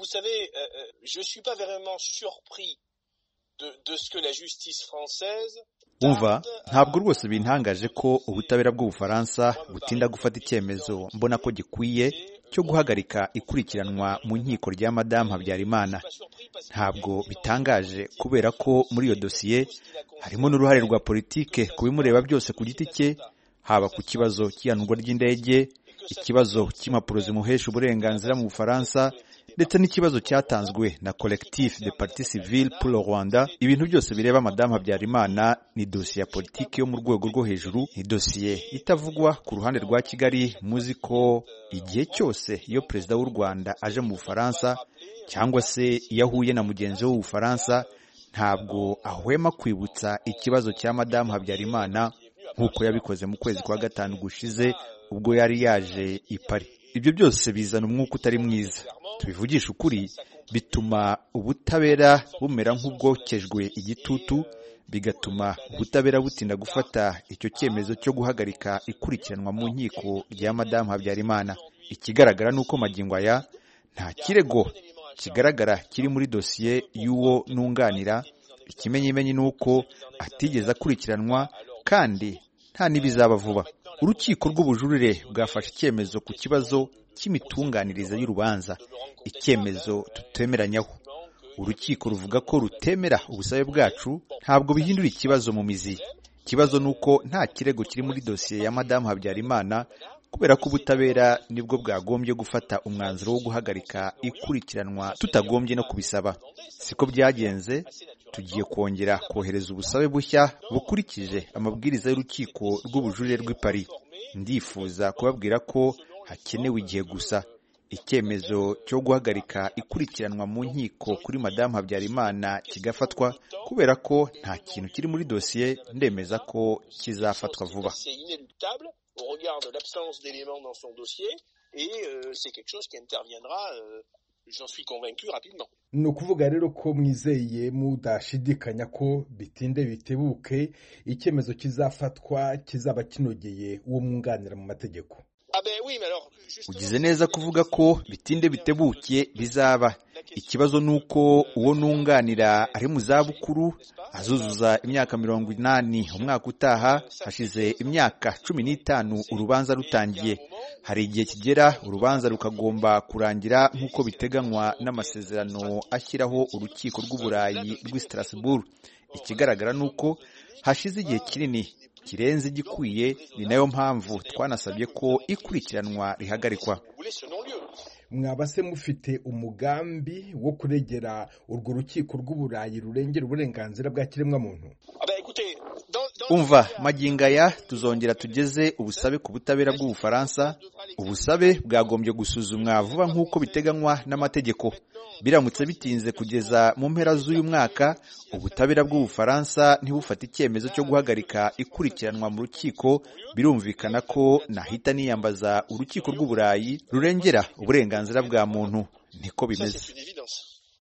vous savez, je suis pas vraiment surpris de ce que la justice française. Umva, ntabwo rwose bintangaje ko ubutabera bw'Ubufaransa butinda gufata icyemezo mbona ko gikwiye cyo guhagarika ikurikiranwa mu nkiko rya Madame Habyarimana. Ntabwo bitangaje kubera ko muri iyo dosiye harimo n'uruhare rwa politike ku bimureba byose ku giti cye, haba ku kibazo cy'ihanurwa ry'indege, ikibazo cy'impapuro zimuhesha uburenganzira mu Bufaransa, ndetse n'ikibazo cyatanzwe na Collectif de Partis Civils pour le Rwanda. Ibintu byose bireba Madame Habyarimana ni dosiye ya politiki yo mu rwego rwo hejuru, ni dosiye itavugwa ku ruhande rwa Kigali. Muzi ko igihe cyose iyo perezida w'u Rwanda aje mu Bufaransa cyangwa se iyo ahuye na mugenzi we w'Ubufaransa, ntabwo ahwema kwibutsa ikibazo cya Madame Habyarimana nk'uko yabikoze mu kwezi kwa gatanu gushize ubwo yari yaje i Paris. Ibyo byose bizana umwuka utari mwiza. Tubivugisha ukuri, bituma ubutabera bumera nk'ubwokejwe igitutu, bigatuma ubutabera butinda gufata icyo cyemezo cyo guhagarika ikurikiranwa mu nkiko rya Madame Habyarimana. Ikigaragara nuko magingo aya nta kirego kigaragara kiri muri dosiye y'uwo nunganira. Ikimenyimenyi nuko atigeze akurikiranwa kandi nta n'ibizaba vuba. Urukiko rw'ubujurire bwafashe icyemezo ku kibazo cy'imitunganyirize y'urubanza, icyemezo tutemeranyaho. Urukiko ruvuga ko rutemera ubusabe bwacu, ntabwo bihindura ikibazo mu mizi. Ikibazo nuko nta kirego kiri muri dosiye ya Madame Habyarimana, kubera ko ubutabera nibwo bwagombye gufata umwanzuro wo guhagarika ikurikiranwa tutagombye no kubisaba. Siko byagenze. Tugiye kongera kohereza ubusabe bushya bukurikije amabwiriza y'urukiko rw'ubujurire rw'i Paris. Ndifuza kubabwira ko hakenewe igihe gusa. Icyemezo cyo guhagarika ikurikiranwa mu nkiko kuri Madame Habyarimana kigafatwa, kubera ko nta kintu kiri muri dosiye. Ndemeza ko kizafatwa vuba. Au regard de l'absence d'éléments dans son dossier, et c'est quelque chose qui interviendra, j'en suis convaincu, rapidement. Ni ukuvuga rero ko mwizeye mudashidikanya ko bitinde bitebuke icyemezo kizafatwa kizaba kinogeye uwo mwunganira mu mategeko. Ugize neza kuvuga ko bitinde bitebuke bizaba. Ikibazo nuko uwo nunganira ari mu zabukuru, azuzuza imyaka 80 umwaka utaha. Hashize imyaka 15 urubanza rutangiye. Hari igihe kigera urubanza rukagomba kurangira nk'uko biteganywa n'amasezerano ashyiraho urukiko rw'uburayi rw'i Strasbourg. Ikigaragara nuko hashize igihe kinini kirenze igikwiye, ni nayo mpamvu twanasabye ko ikurikiranwa rihagarikwa. Mwaba se mufite umugambi wo kuregera urwo rukiko rw'uburayi rurengera uburenganzira bwa kiremwamuntu? Umva, magingo aya tuzongera tugeze ubusabe ku butabera bw'Ubufaransa. Ubusabe bwagombye gusuzumwa vuba nk'uko biteganywa n'amategeko. Biramutse bitinze kugeza mu mpera z'uyu mwaka, ubutabera bw'Ubufaransa ntibufata icyemezo cyo guhagarika ikurikiranwa mu rukiko, birumvikana ko nahita niyambaza urukiko rw'uburayi rurengera uburenganzira bwa muntu. Niko bimeze.